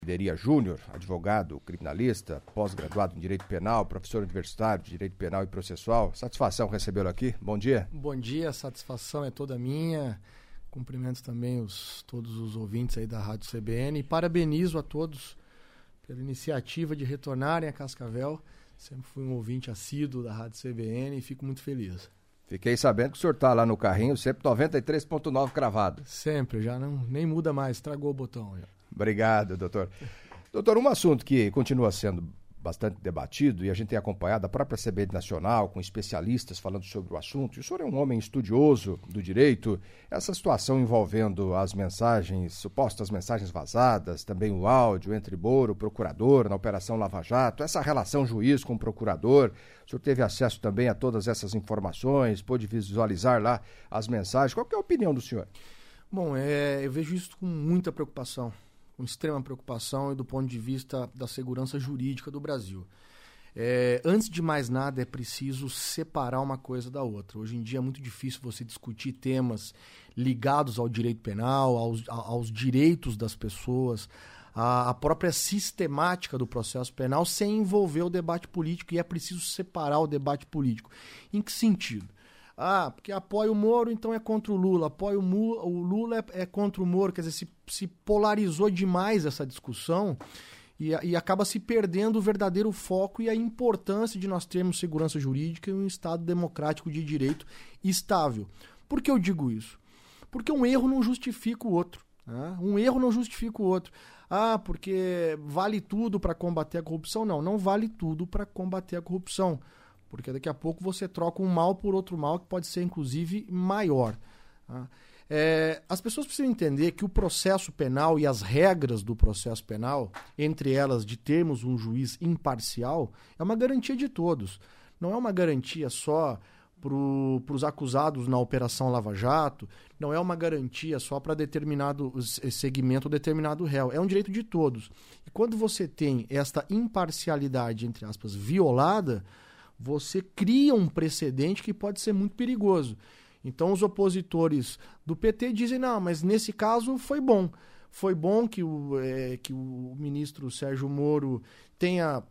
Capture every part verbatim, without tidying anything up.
Deria Júnior, advogado, criminalista, pós-graduado em Direito Penal, professor universitário de Direito Penal e Processual. Satisfação recebê-lo aqui. Bom dia. Bom dia, a satisfação é toda minha. Cumprimento também os, todos os ouvintes aí da Rádio C B N e parabenizo a todos pela iniciativa de retornarem a Cascavel. Sempre fui um ouvinte assíduo da Rádio C B N e fico muito feliz. Fiquei sabendo que o senhor está lá no carrinho, sempre noventa e três ponto nove cravado. Sempre, já não, nem muda mais, estragou o botão. Já. Obrigado, doutor. Doutor, um assunto que continua sendo bastante debatido e a gente tem acompanhado a própria C B N Nacional, com especialistas falando sobre o assunto, e o senhor é um homem estudioso do direito, essa situação envolvendo as mensagens, supostas mensagens vazadas, também o áudio entre Moro, o procurador, na Operação Lava Jato, essa relação juiz com o procurador, o senhor teve acesso também a todas essas informações, pôde visualizar lá as mensagens, qual que é a opinião do senhor? Bom, é, eu vejo isso com muita preocupação. Com extrema preocupação e do ponto de vista da segurança jurídica do Brasil. É, antes de mais nada, é preciso separar uma coisa da outra. Hoje em dia é muito difícil você discutir temas ligados ao direito penal, aos, aos direitos das pessoas, à, à própria sistemática do processo penal, sem envolver o debate político, e é preciso separar o debate político. Em que sentido? Ah, porque apoia o Moro, então é contra o Lula. Apoia o, Mu, o Lula é, é contra o Moro. Quer dizer, se, se polarizou demais essa discussão e, e acaba se perdendo o verdadeiro foco e a importância de nós termos segurança jurídica e um Estado democrático de direito estável. Por que eu digo isso? Porque um erro não justifica o outro. Né? Um erro não justifica o outro. Ah, porque vale tudo para combater a corrupção? Não, não vale tudo para combater a corrupção. Porque daqui a pouco você troca um mal por outro mal que pode ser, inclusive, maior. Tá? É, as pessoas precisam entender que o processo penal e as regras do processo penal, entre elas de termos um juiz imparcial, é uma garantia de todos. Não é uma garantia só para os acusados na Operação Lava Jato, não é uma garantia só para determinado segmento ou determinado réu. É um direito de todos. E quando você tem esta imparcialidade, entre aspas, violada, você cria um precedente que pode ser muito perigoso. Então os opositores do P T dizem, não, mas nesse caso foi bom. Foi bom que o, é, que o ministro Sérgio Moro tenha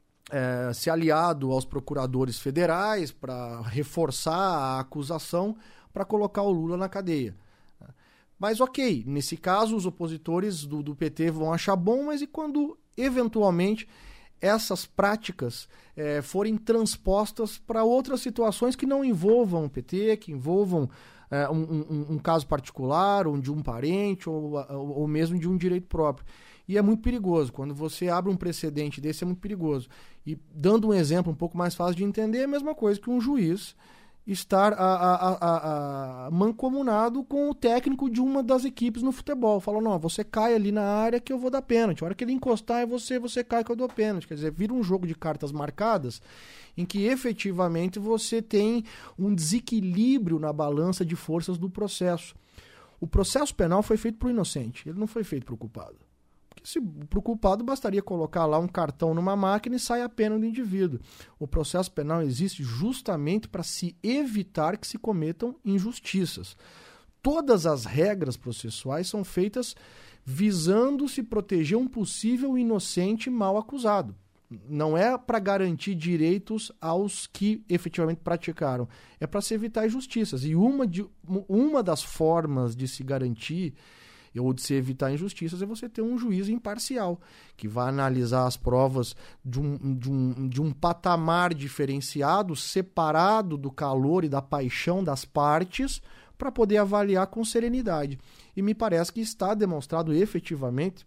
é, se aliado aos procuradores federais para reforçar a acusação para colocar o Lula na cadeia. Mas ok, nesse caso os opositores do, do P T vão achar bom, mas e quando eventualmente essas práticas é, forem transpostas para outras situações que não envolvam o P T, que envolvam é, um, um, um caso particular, ou de um parente, ou, ou, ou mesmo de um direito próprio. E é muito perigoso. Quando você abre um precedente desse, é muito perigoso. E dando um exemplo um pouco mais fácil de entender, é a mesma coisa que um juiz estar a, a, a, a mancomunado com o técnico de uma das equipes no futebol. Falou, não, você cai ali na área que eu vou dar pênalti. A hora que ele encostar é você, você cai que eu dou pênalti. Quer dizer, vira um jogo de cartas marcadas em que efetivamente você tem um desequilíbrio na balança de forças do processo. O processo penal foi feito para o inocente, ele não foi feito para o culpado. Se para o culpado bastaria colocar lá um cartão numa máquina e sai a pena do indivíduo. O processo penal existe justamente para se evitar que se cometam injustiças. Todas as regras processuais são feitas visando se proteger um possível inocente mal acusado. Não é para garantir direitos aos que efetivamente praticaram. É para se evitar injustiças. E uma, de, uma das formas de se garantir ou de se evitar injustiças é você ter um juiz imparcial, que vai analisar as provas de um, de um, de um patamar diferenciado, separado do calor e da paixão das partes, para poder avaliar com serenidade. E me parece que está demonstrado efetivamente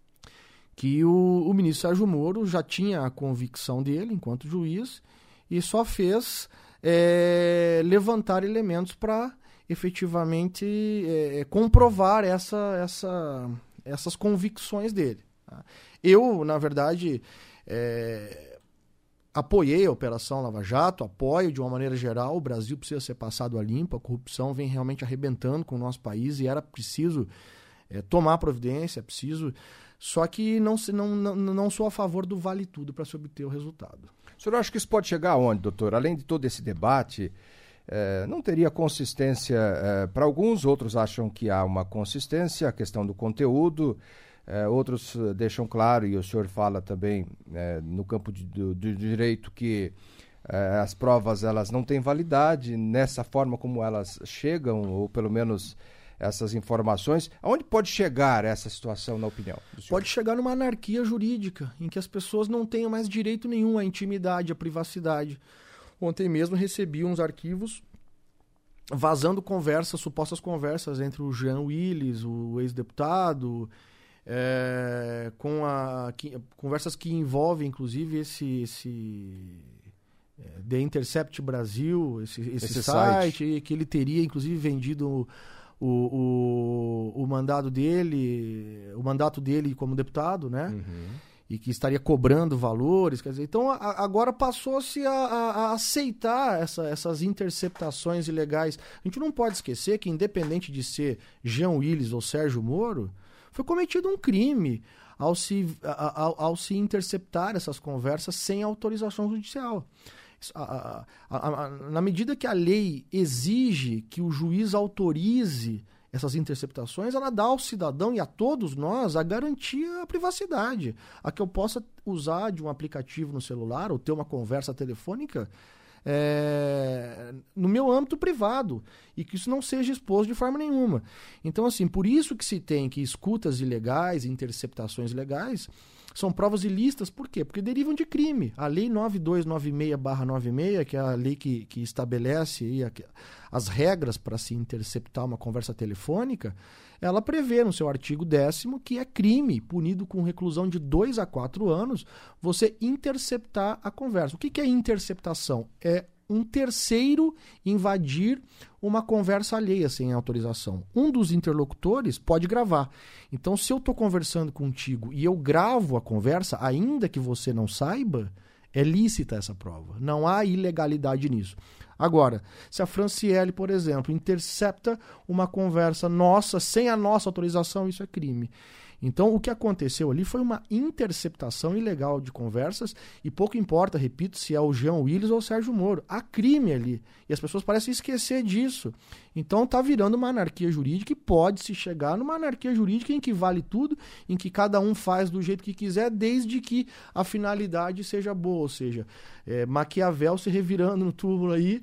que o, o ministro Sérgio Moro já tinha a convicção dele, enquanto juiz, e só fez é, levantar elementos para efetivamente é, comprovar essa, essa, essas convicções dele. Tá? Eu, na verdade, é, apoiei a Operação Lava Jato, apoio de uma maneira geral, o Brasil precisa ser passado a limpo, a corrupção vem realmente arrebentando com o nosso país e era preciso é, tomar providência, é preciso... Só que não, não, não, não sou a favor do vale tudo para se obter o resultado. O senhor acha que isso pode chegar aonde, doutor? Além de todo esse debate... É, não teria consistência é, para alguns, outros acham que há uma consistência, a questão do conteúdo, É, outros deixam claro, e o senhor fala também é, no campo de, do, do direito, que é, as provas elas não têm validade nessa forma como elas chegam, ou pelo menos essas informações. Aonde pode chegar essa situação, na opinião do senhor? Pode chegar numa anarquia jurídica, em que as pessoas não tenham mais direito nenhum à intimidade, à privacidade. Ontem mesmo recebi uns arquivos vazando conversas, supostas conversas entre o Jean Willis, o ex-deputado, é, com a, que, conversas que envolvem, inclusive, esse, esse é, The Intercept Brasil, esse, esse, esse site, site, que ele teria, inclusive, vendido o, o, o mandado dele, o mandato dele como deputado, né? Uhum. E que estaria cobrando valores, quer dizer, então a, agora passou-se a, a, a aceitar essa, essas interceptações ilegais. A gente não pode esquecer que, independente de ser Jean Willis ou Sérgio Moro, foi cometido um crime ao se, ao, ao se interceptar essas conversas sem autorização judicial. A, a, a, a, na medida que a lei exige que o juiz autorize essas interceptações, ela dá ao cidadão e a todos nós a garantia à privacidade, a que eu possa usar de um aplicativo no celular ou ter uma conversa telefônica é, no meu âmbito privado e que isso não seja exposto de forma nenhuma. Então, assim, por isso que se tem que escutas ilegais, interceptações ilegais, são provas ilícitas. Por quê? Porque derivam de crime. A Lei nove dois nove seis barra noventa e seis, que é a lei que, que estabelece aí a, as regras para se interceptar uma conversa telefônica, ela prevê no seu artigo décimo que é crime, punido com reclusão de dois a quatro anos, você interceptar a conversa. O que, que é interceptação? É um terceiro invadir uma conversa alheia sem autorização. Um dos interlocutores pode gravar. Então, se eu estou conversando contigo e eu gravo a conversa, ainda que você não saiba, é lícita essa prova. Não há ilegalidade nisso. Agora, se a Franciele, por exemplo, intercepta uma conversa nossa sem a nossa autorização, isso é crime. Então, o que aconteceu ali foi uma interceptação ilegal de conversas e pouco importa, repito, se é o Jean Willis ou o Sérgio Moro. Há crime ali. E as pessoas parecem esquecer disso. Então, está virando uma anarquia jurídica e pode-se chegar numa anarquia jurídica em que vale tudo, em que cada um faz do jeito que quiser, desde que a finalidade seja boa. Ou seja, é, Maquiavel se revirando no túmulo aí,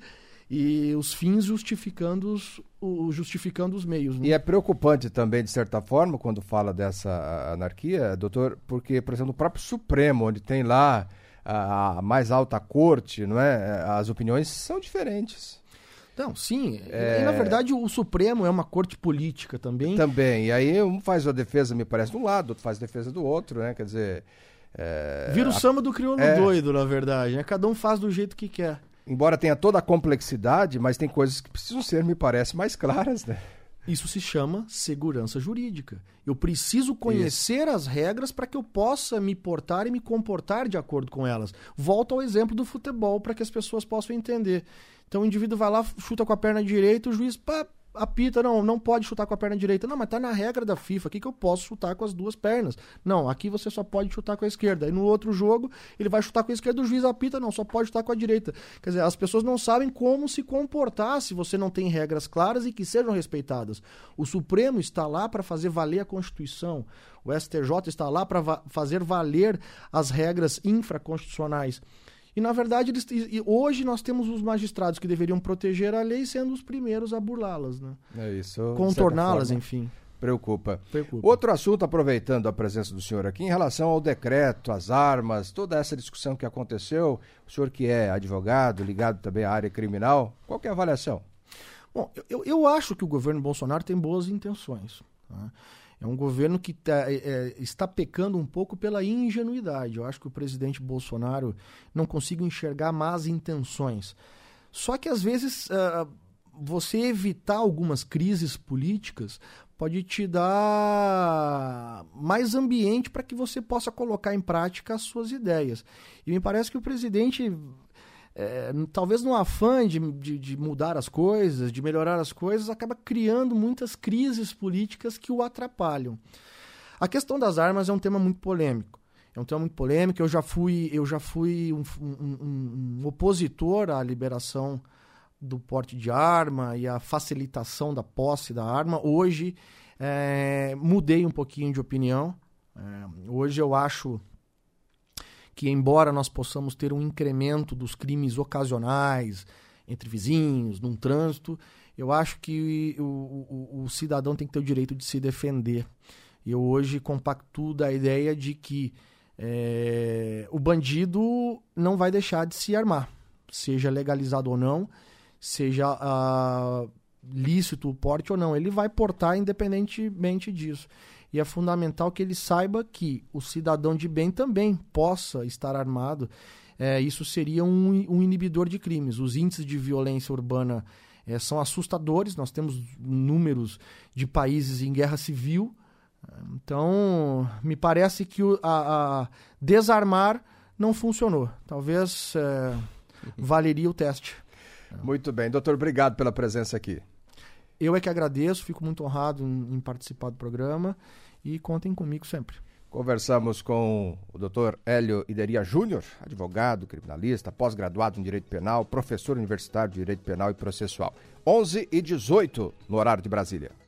e os fins justificando os, o, justificando os meios. Né? E é preocupante também, de certa forma, quando fala dessa anarquia, doutor, porque, por exemplo, o próprio Supremo, onde tem lá a, a mais alta corte, não é? As opiniões são diferentes. Não, sim. É... E, na verdade, o Supremo é uma corte política também. Também. E aí um faz a defesa, me parece, de um lado, outro faz a defesa do outro, né? Quer dizer... É... Vira o samba do crioulo é... doido, na verdade. Né? Cada um faz do jeito que quer. Embora tenha toda a complexidade, mas tem coisas que precisam ser, me parece, mais claras, né? Isso se chama segurança jurídica. Eu preciso conhecer Isso. as regras para que eu possa me portar e me comportar de acordo com elas. Volto ao exemplo do futebol para que as pessoas possam entender. Então o indivíduo vai lá, chuta com a perna direita, o juiz pá, apita, não, não pode chutar com a perna direita. Não, mas tá na regra da FIFA, aqui que eu posso chutar com as duas pernas. Não, aqui você só pode chutar com a esquerda. E no outro jogo, ele vai chutar com a esquerda, o juiz apita, não, só pode chutar com a direita. Quer dizer, as pessoas não sabem como se comportar se você não tem regras claras e que sejam respeitadas. O Supremo está lá para fazer valer a Constituição. O S T J está lá para va- fazer valer as regras infraconstitucionais. E, na verdade, eles, e hoje nós temos os magistrados que deveriam proteger a lei sendo os primeiros a burlá-las, né? É isso. Contorná-las, enfim. Preocupa. Preocupa. Outro assunto, aproveitando a presença do senhor aqui, em relação ao decreto, às armas, toda essa discussão que aconteceu, o senhor que é advogado, ligado também à área criminal, qual que é a avaliação? Bom, eu, eu acho que o governo Bolsonaro tem boas intenções, tá? É um governo que tá, é, está pecando um pouco pela ingenuidade. Eu acho que o presidente Bolsonaro não consigo enxergar más intenções. Só que, às vezes, uh, você evitar algumas crises políticas pode te dar mais ambiente para que você possa colocar em prática as suas ideias. E me parece que o presidente... É, talvez no afã de, de, de mudar as coisas, de melhorar as coisas, acaba criando muitas crises políticas que o atrapalham. A questão das armas é um tema muito polêmico. É um tema muito polêmico. Eu já fui, eu já fui um, um, um opositor à liberação do porte de arma e à facilitação da posse da arma. Hoje, é, mudei um pouquinho de opinião. É, hoje eu acho que, embora nós possamos ter um incremento dos crimes ocasionais entre vizinhos, num trânsito, eu acho que o, o, o cidadão tem que ter o direito de se defender. Eu hoje compactuo da ideia de que é, o bandido não vai deixar de se armar, seja legalizado ou não, seja uh, lícito o porte ou não. Ele vai portar independentemente disso. E é fundamental que ele saiba que o cidadão de bem também possa estar armado. É, isso seria um, um inibidor de crimes. Os índices de violência urbana é, são assustadores. Nós temos números de países em guerra civil. Então, me parece que o, a, a desarmar não funcionou. Talvez é, valeria o teste. Muito bem. Doutor, obrigado pela presença aqui. Eu é que agradeço, fico muito honrado em, em participar do programa e contem comigo sempre. Conversamos com o doutor Hélio Ideria Júnior, advogado, criminalista, pós-graduado em Direito Penal, professor universitário de Direito Penal e Processual. onze e dezoito no horário de Brasília.